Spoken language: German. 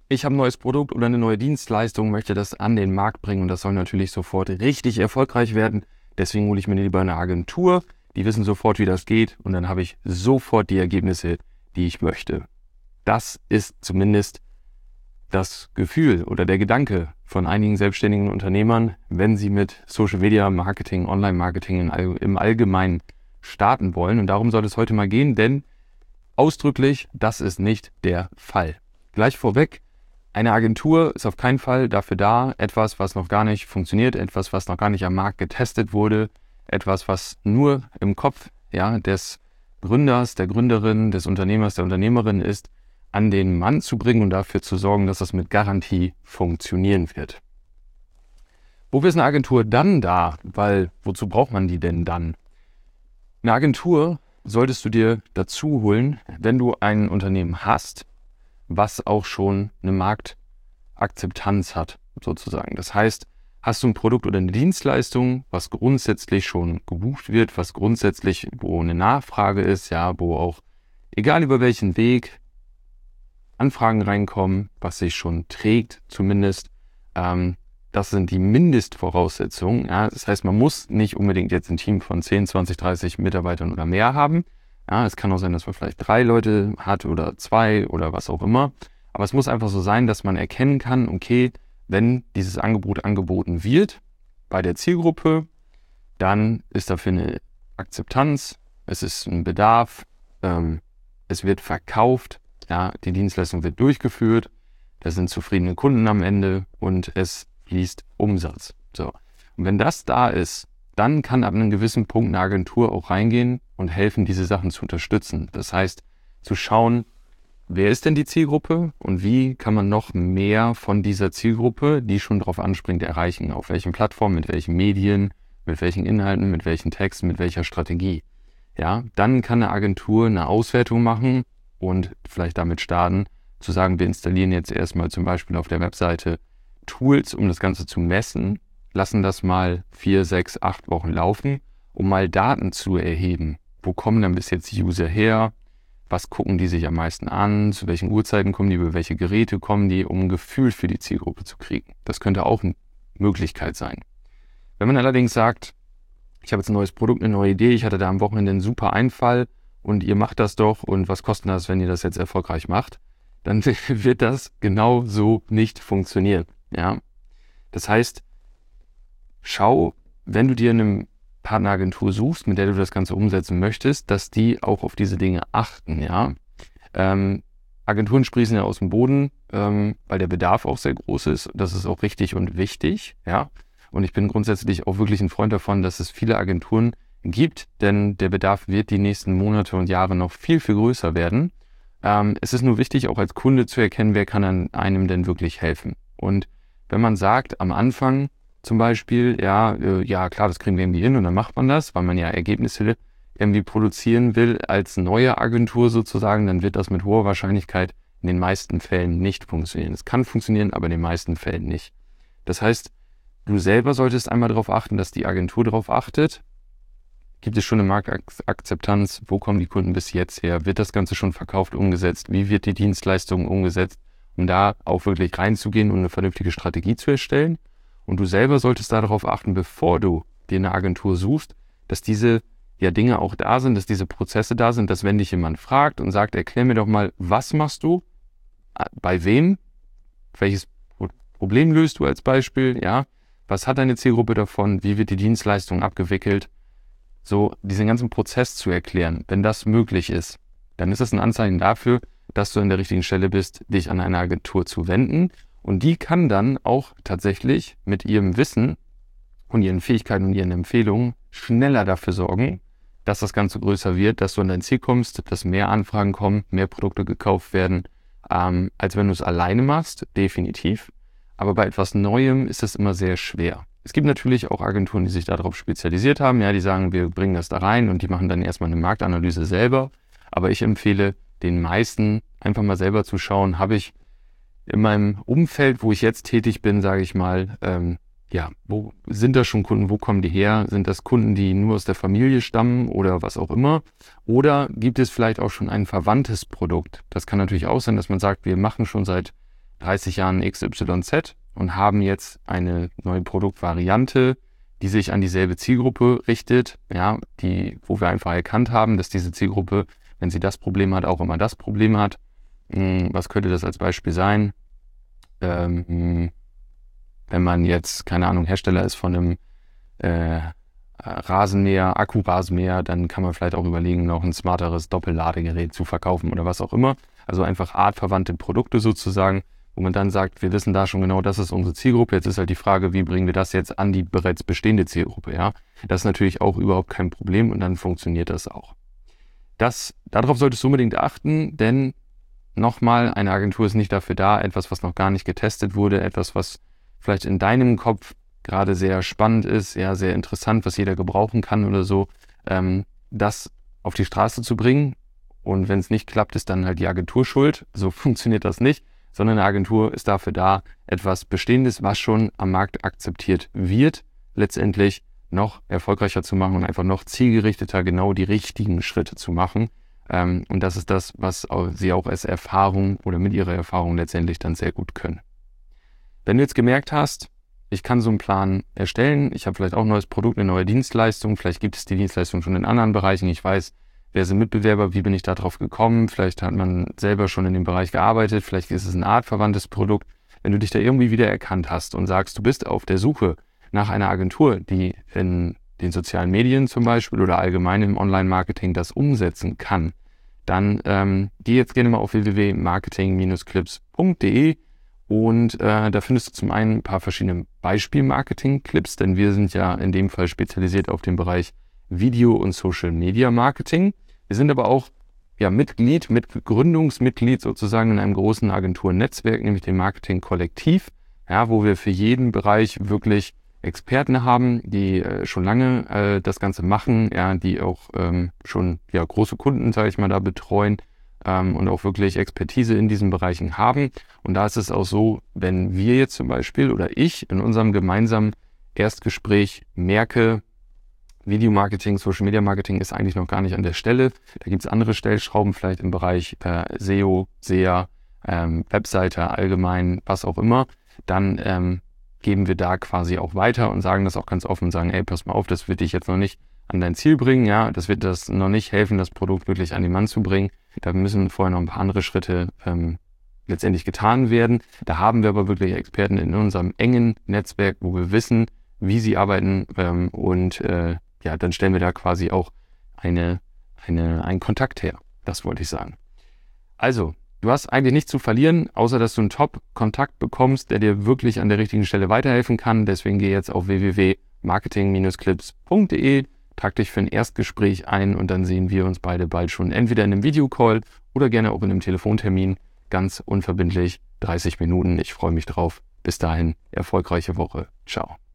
Ich habe ein neues Produkt oder eine neue Dienstleistung, möchte das an den Markt bringen und das soll natürlich sofort richtig erfolgreich werden. Deswegen hole ich mir lieber eine Agentur, die wissen sofort, wie das geht und dann habe ich sofort die Ergebnisse, die ich möchte. Das ist zumindest das Gefühl oder der Gedanke von einigen selbstständigen Unternehmern, wenn sie mit Social Media Marketing, Online-Marketing im Allgemeinen starten wollen. Und darum soll es heute mal gehen, denn ausdrücklich, das ist nicht der Fall. Gleich vorweg, eine Agentur ist auf keinen Fall dafür da, etwas, was noch gar nicht funktioniert, etwas, was noch gar nicht am Markt getestet wurde, etwas, was nur im Kopf des Gründers, der Gründerin, des Unternehmers, der Unternehmerin ist, an den Mann zu bringen und dafür zu sorgen, dass das mit Garantie funktionieren wird. Wofür ist eine Agentur dann da? Weil, wozu braucht man die denn dann? Eine Agentur solltest du dir dazu holen, wenn du ein Unternehmen hast, was auch schon eine Marktakzeptanz hat, sozusagen. Das heißt, hast du ein Produkt oder eine Dienstleistung, was grundsätzlich schon gebucht wird, was grundsätzlich, wo eine Nachfrage ist, wo auch, egal über welchen Weg, Anfragen reinkommen, was sich schon trägt zumindest, das sind die Mindestvoraussetzungen. Ja? Das heißt, man muss nicht unbedingt jetzt ein Team von 10, 20, 30 Mitarbeitern oder mehr haben. Ja, es kann auch sein, dass man vielleicht 3 Leute hat oder 2 oder was auch immer. Aber es muss einfach so sein, dass man erkennen kann, okay, wenn dieses Angebot angeboten wird bei der Zielgruppe, dann ist dafür eine Akzeptanz, es ist ein Bedarf, es wird verkauft, die Dienstleistung wird durchgeführt, da sind zufriedene Kunden am Ende und es fließt Umsatz. So. Und wenn das da ist, dann kann ab einem gewissen Punkt eine Agentur auch reingehen und helfen, diese Sachen zu unterstützen. Das heißt, zu schauen, wer ist denn die Zielgruppe und wie kann man noch mehr von dieser Zielgruppe, die schon drauf anspringt, erreichen. Auf welchen Plattformen, mit welchen Medien, mit welchen Inhalten, mit welchen Texten, mit welcher Strategie. Ja, dann kann eine Agentur eine Auswertung machen und vielleicht damit starten, zu sagen, wir installieren jetzt erstmal zum Beispiel auf der Webseite Tools, um das Ganze zu messen, lassen das mal 4, 6, 8 Wochen laufen, um mal Daten zu erheben. Wo kommen dann bis jetzt die User her? Was gucken die sich am meisten an? Zu welchen Uhrzeiten kommen die? Über welche Geräte kommen die? Um ein Gefühl für die Zielgruppe zu kriegen. Das könnte auch eine Möglichkeit sein. Wenn man allerdings sagt, ich habe jetzt ein neues Produkt, eine neue Idee, ich hatte da am Wochenende einen super Einfall und ihr macht das doch und was kostet das, wenn ihr das jetzt erfolgreich macht? Dann wird das genau so nicht funktionieren. Ja? Das heißt, schau, wenn du dir eine Partneragentur suchst, mit der du das Ganze umsetzen möchtest, dass die auch auf diese Dinge achten. Ja? Agenturen sprießen ja aus dem Boden, weil der Bedarf auch sehr groß ist. Das ist auch richtig und wichtig. Ja? Und ich bin grundsätzlich auch wirklich ein Freund davon, dass es viele Agenturen gibt, denn der Bedarf wird die nächsten Monate und Jahre noch viel, viel größer werden. Es ist nur wichtig, auch als Kunde zu erkennen, wer kann einem denn wirklich helfen. Und wenn man sagt, am Anfang zum Beispiel, klar, das kriegen wir irgendwie hin und dann macht man das, weil man ja Ergebnisse irgendwie produzieren will als neue Agentur sozusagen, dann wird das mit hoher Wahrscheinlichkeit in den meisten Fällen nicht funktionieren. Es kann funktionieren, aber in den meisten Fällen nicht. Das heißt, du selber solltest einmal darauf achten, dass die Agentur darauf achtet. Gibt es schon eine Marktakzeptanz? Wo kommen die Kunden bis jetzt her? Wird das Ganze schon verkauft, umgesetzt? Wie wird die Dienstleistung umgesetzt? Um da auch wirklich reinzugehen und eine vernünftige Strategie zu erstellen. Und du selber solltest darauf achten, bevor du dir eine Agentur suchst, dass diese Dinge auch da sind, dass diese Prozesse da sind, dass wenn dich jemand fragt und sagt, erklär mir doch mal, was machst du? Bei wem? Welches Problem löst du als Beispiel? Ja? Was hat deine Zielgruppe davon? Wie wird die Dienstleistung abgewickelt? So diesen ganzen Prozess zu erklären, wenn das möglich ist, dann ist das ein Anzeichen dafür, dass du an der richtigen Stelle bist, dich an eine Agentur zu wenden. Und die kann dann auch tatsächlich mit ihrem Wissen und ihren Fähigkeiten und ihren Empfehlungen schneller dafür sorgen, dass das Ganze größer wird, dass du an dein Ziel kommst, dass mehr Anfragen kommen, mehr Produkte gekauft werden, als wenn du es alleine machst, definitiv. Aber bei etwas Neuem ist es immer sehr schwer. Es gibt natürlich auch Agenturen, die sich darauf spezialisiert haben, die sagen, wir bringen das da rein und die machen dann erstmal eine Marktanalyse selber. Aber ich empfehle den meisten einfach mal selber zu schauen, habe ich in meinem Umfeld, wo ich jetzt tätig bin, sage ich mal, wo sind da schon Kunden, wo kommen die her? Sind das Kunden, die nur aus der Familie stammen oder was auch immer? Oder gibt es vielleicht auch schon ein verwandtes Produkt? Das kann natürlich auch sein, dass man sagt, wir machen schon seit 30 Jahren XYZ und haben jetzt eine neue Produktvariante, die sich an dieselbe Zielgruppe richtet, ja, wo wir einfach erkannt haben, dass diese Zielgruppe, wenn sie das Problem hat, auch immer das Problem hat. Was könnte das als Beispiel sein? Wenn man jetzt, keine Ahnung, Hersteller ist von einem Rasenmäher, Akkurasenmäher, dann kann man vielleicht auch überlegen, noch ein smarteres Doppelladegerät zu verkaufen oder was auch immer. Also einfach artverwandte Produkte sozusagen, wo man dann sagt, wir wissen da schon genau, das ist unsere Zielgruppe. Jetzt ist halt die Frage, wie bringen wir das jetzt an die bereits bestehende Zielgruppe, ja? Das ist natürlich auch überhaupt kein Problem und dann funktioniert das auch. Darauf solltest du unbedingt achten, denn nochmal, eine Agentur ist nicht dafür da, etwas, was noch gar nicht getestet wurde, etwas, was vielleicht in deinem Kopf gerade sehr spannend ist, ja, sehr interessant, was jeder gebrauchen kann oder so, das auf die Straße zu bringen. Und wenn es nicht klappt, ist dann halt die Agentur schuld. So funktioniert das nicht, sondern eine Agentur ist dafür da, etwas Bestehendes, was schon am Markt akzeptiert wird, letztendlich noch erfolgreicher zu machen und einfach noch zielgerichteter genau die richtigen Schritte zu machen. Und das ist das, was sie auch als Erfahrung oder mit ihrer Erfahrung letztendlich dann sehr gut können. Wenn du jetzt gemerkt hast, ich kann so einen Plan erstellen, ich habe vielleicht auch ein neues Produkt, eine neue Dienstleistung, vielleicht gibt es die Dienstleistung schon in anderen Bereichen, ich weiß, wer sind Mitbewerber, wie bin ich da drauf gekommen, vielleicht hat man selber schon in dem Bereich gearbeitet, vielleicht ist es ein artverwandtes Produkt. Wenn du dich da irgendwie wieder erkannt hast und sagst, du bist auf der Suche nach einer Agentur, die in den sozialen Medien zum Beispiel oder allgemein im Online-Marketing das umsetzen kann, dann geh jetzt gerne mal auf www.marketing-clips.de und da findest du zum einen ein paar verschiedene Beispiel-Marketing-Clips, denn wir sind ja in dem Fall spezialisiert auf den Bereich Video- und Social-Media-Marketing. Wir sind aber auch Gründungsmitglied sozusagen in einem großen Agenturnetzwerk, nämlich dem Marketing-Kollektiv, ja, wo wir für jeden Bereich wirklich Experten haben, die schon lange das Ganze machen, ja, die auch schon große Kunden, sage ich mal, da betreuen und auch wirklich Expertise in diesen Bereichen haben. Und da ist es auch so, wenn wir jetzt zum Beispiel oder ich in unserem gemeinsamen Erstgespräch merke, Videomarketing, Social Media Marketing ist eigentlich noch gar nicht an der Stelle. Da gibt es andere Stellschrauben, vielleicht im Bereich SEO, SEA, Webseite allgemein, was auch immer. Dann geben wir da quasi auch weiter und sagen das auch ganz offen und sagen, ey, pass mal auf, das wird dich jetzt noch nicht an dein Ziel bringen, ja, das wird das noch nicht helfen, das Produkt wirklich an den Mann zu bringen. Da müssen vorher noch ein paar andere Schritte letztendlich getan werden. Da haben wir aber wirklich Experten in unserem engen Netzwerk, wo wir wissen, wie sie arbeiten und dann stellen wir da quasi auch einen Kontakt her. Das wollte ich sagen. Also, du hast eigentlich nichts zu verlieren, außer dass du einen Top-Kontakt bekommst, der dir wirklich an der richtigen Stelle weiterhelfen kann. Deswegen geh jetzt auf www.marketing-clips.de, trag dich für ein Erstgespräch ein und dann sehen wir uns beide bald schon entweder in einem Videocall oder gerne auch in einem Telefontermin. Ganz unverbindlich, 30 Minuten. Ich freue mich drauf. Bis dahin, erfolgreiche Woche. Ciao.